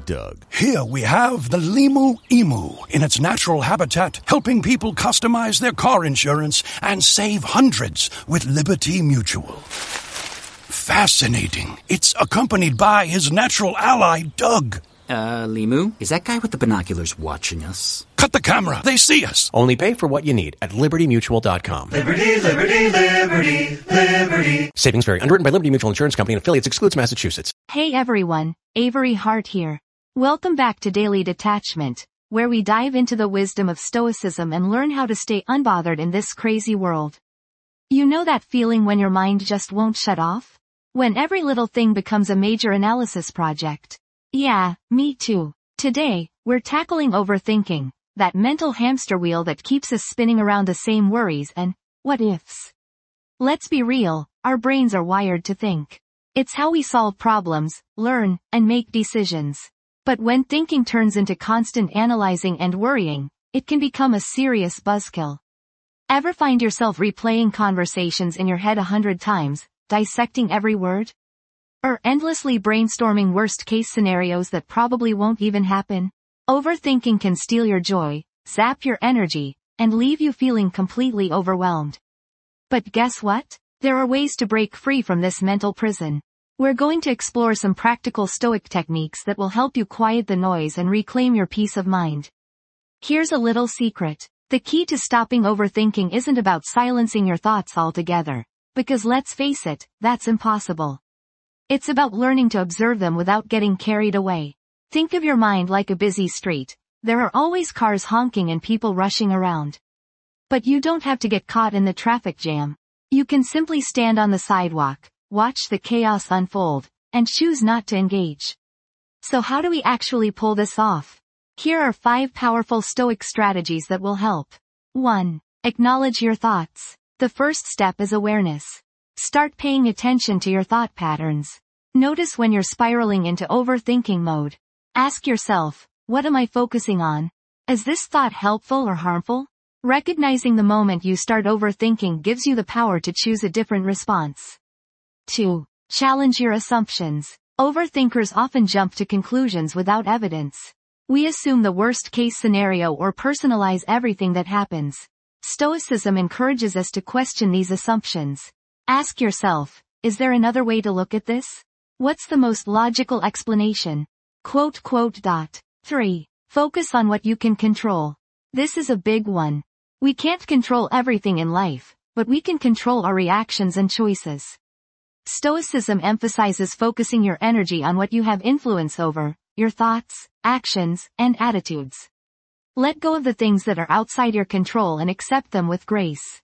Doug. Here we have the Limu Emu in its natural habitat, helping people customize their car insurance and save hundreds with Liberty Mutual. Fascinating. It's accompanied by his natural ally, Doug. Limu, is that guy with the binoculars watching us? Cut the camera. They see us. Only pay for what you need at LibertyMutual.com. Liberty, liberty, liberty, liberty. Savings vary. Underwritten by Liberty Mutual Insurance Company and affiliates. Excludes Massachusetts. Hey everyone, Avery Hart here. Welcome back to Daily Detachment, where we dive into the wisdom of Stoicism and learn how to stay unbothered in this crazy world. You know that feeling when your mind just won't shut off? When every little thing becomes a major analysis project. Yeah, me too. Today, we're tackling overthinking, that mental hamster wheel that keeps us spinning around the same worries and what-ifs. Let's be real, our brains are wired to think. It's how we solve problems, learn, and make decisions. But when thinking turns into constant analyzing and worrying, it can become a serious buzzkill. Ever find yourself replaying conversations in your head 100 times, dissecting every word? Or endlessly brainstorming worst-case scenarios that probably won't even happen? Overthinking can steal your joy, zap your energy, and leave you feeling completely overwhelmed. But guess what? There are ways to break free from this mental prison. We're going to explore some practical Stoic techniques that will help you quiet the noise and reclaim your peace of mind. Here's a little secret. The key to stopping overthinking isn't about silencing your thoughts altogether. Because let's face it, that's impossible. It's about learning to observe them without getting carried away. Think of your mind like a busy street. There are always cars honking and people rushing around. But you don't have to get caught in the traffic jam. You can simply stand on the sidewalk, watch the chaos unfold, and choose not to engage. So how do we actually pull this off? Here are 5 powerful Stoic strategies that will help. 1. Acknowledge your thoughts. The first step is awareness. Start paying attention to your thought patterns. Notice when you're spiraling into overthinking mode. Ask yourself, what am I focusing on? Is this thought helpful or harmful? Recognizing the moment you start overthinking gives you the power to choose a different response. 2. Challenge your assumptions. Overthinkers often jump to conclusions without evidence. We assume the worst-case scenario or personalize everything that happens. Stoicism encourages us to question these assumptions. Ask yourself, is there another way to look at this? What's the most logical explanation? 3. Focus on what you can control. This is a big one. We can't control everything in life, but we can control our reactions and choices. Stoicism emphasizes focusing your energy on what you have influence over, your thoughts, actions, and attitudes. Let go of the things that are outside your control and accept them with grace.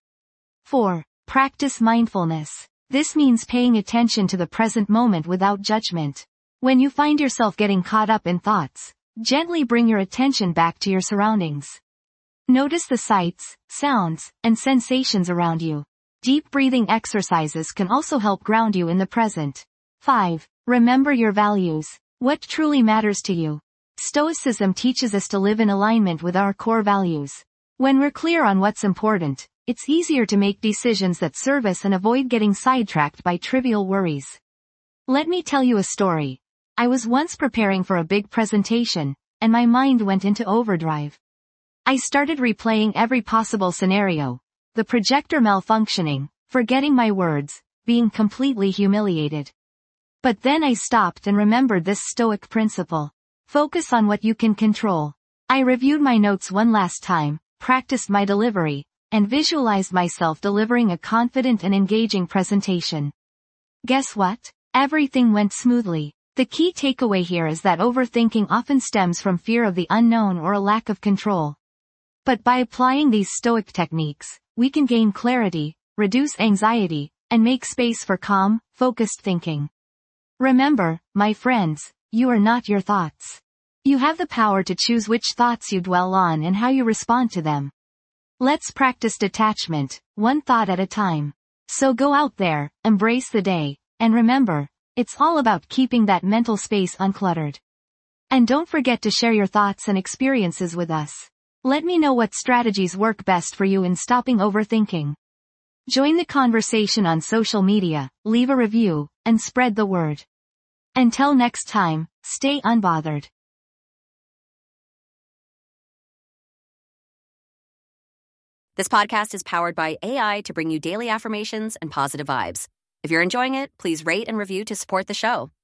4. Practice mindfulness. This means paying attention to the present moment without judgment. When you find yourself getting caught up in thoughts, gently bring your attention back to your surroundings. Notice the sights, sounds, and sensations around you. Deep breathing exercises can also help ground you in the present. 5. Remember your values. What truly matters to you? Stoicism teaches us to live in alignment with our core values. When we're clear on what's important, it's easier to make decisions that serve us and avoid getting sidetracked by trivial worries. Let me tell you a story. I was once preparing for a big presentation, and my mind went into overdrive. I started replaying every possible scenario. The projector malfunctioning, forgetting my words, being completely humiliated. But then I stopped and remembered this Stoic principle. Focus on what you can control. I reviewed my notes one last time, practiced my delivery, and visualized myself delivering a confident and engaging presentation. Guess what? Everything went smoothly. The key takeaway here is that overthinking often stems from fear of the unknown or a lack of control. But by applying these Stoic techniques, we can gain clarity, reduce anxiety, and make space for calm, focused thinking. Remember, my friends, you are not your thoughts. You have the power to choose which thoughts you dwell on and how you respond to them. Let's practice detachment, one thought at a time. So go out there, embrace the day, and remember, it's all about keeping that mental space uncluttered. And don't forget to share your thoughts and experiences with us. Let me know what strategies work best for you in stopping overthinking. Join the conversation on social media, leave a review, and spread the word. Until next time, stay unbothered. This podcast is powered by AI to bring you daily affirmations and positive vibes. If you're enjoying it, please rate and review to support the show.